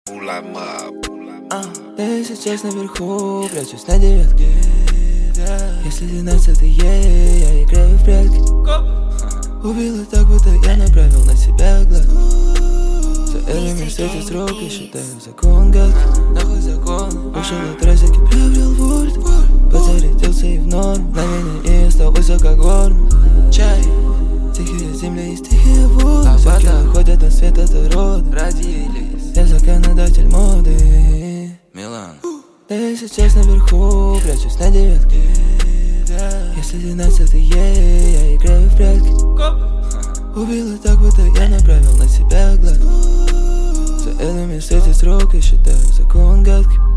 Я сейчас наверху, прячусь на девятке. Если 12-е, я играю в прятки. Убила так, будто я направил на себя глаз. За элеми светит срок, я считаю закон гадкий. Нахуй закон. Ушел от розыки, приобрел вольт. Подзарядился и в норм. Мгновение, и я стал высокогорным. Чай. Тихие земли и тихие воды. Звуки выходят на свет от рода. Родились. Я законодатель моды. Милан. Я сейчас наверху, прячусь на девятке. Если 12-е, я играю в прятки. Убила так, будто я направил на себя глаз. За элеми светит срок, я считаю закон гадкий.